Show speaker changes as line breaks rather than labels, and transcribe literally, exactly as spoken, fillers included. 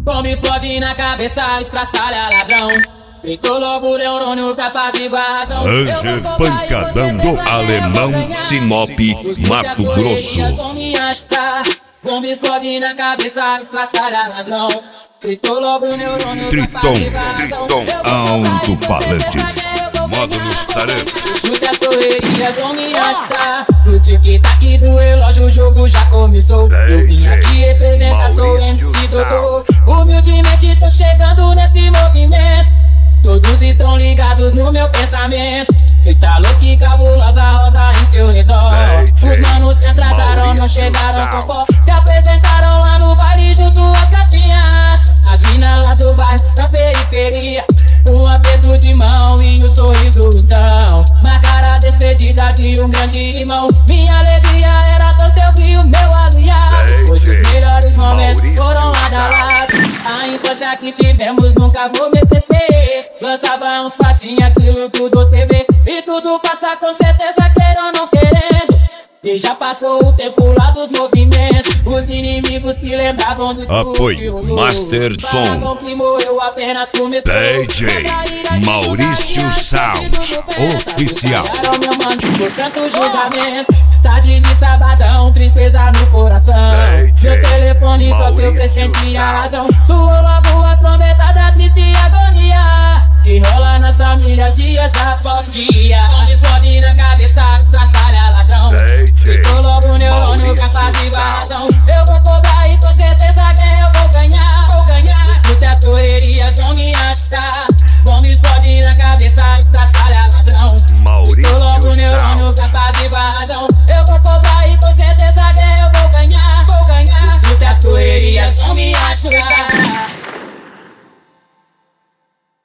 Bomba explode na cabeça, estraçalha ladrão. Peitou logo o neurônio capaz de razão.
Ranger pancadão do Alemão, Sinop, Mato Grosso.
Bomba explode na cabeça, estraçalha ladrão. Peitou logo o neurônio
Triton, Triton, alto-falantes, módulos tarefas.
Chute as correrias, vão me agitar. No tic-tac do relógio, o jogo já começou. Eu vim aqui representar, sou M C Doutor. Humildemente tô chegando nesse movimento. Todos estão ligados no meu pensamento. Feita louca e cabulosa roda em seu redor. Os manos se atrasaram, não chegaram com pó. Se apresentaram lá no baile junto às gatinhas. As minas lá do bairro, da periferia. Um aperto de mão e um sorriso então. Marcaram a despedida de um grande irmão. Minha alegria era tanto, eu vi o meu aliado. Hoje os melhores momentos foram lá da lado. A infância que tivemos nunca vou me esquecer. Lançávamos facinho aquilo tudo você vê. E tudo passa com certeza, queira ou não querendo. E já passou o tempo lá dos movimentos. Os inimigos que lembravam do
apoio Master Som
que morreu apenas começou.
D J Maurício Sound Oficial.
Meu mano, por santo julgamento. Tarde de sabadão, tristeza no coração. Meu telefone toca, eu pressenti a razão. Soou logo a trombeta da triste agonia que rola nas famílias dias após dia. Onde explode na cabeça, estraçalha ladrão. Ficou logo o neurônio capaz de razão. Eu vou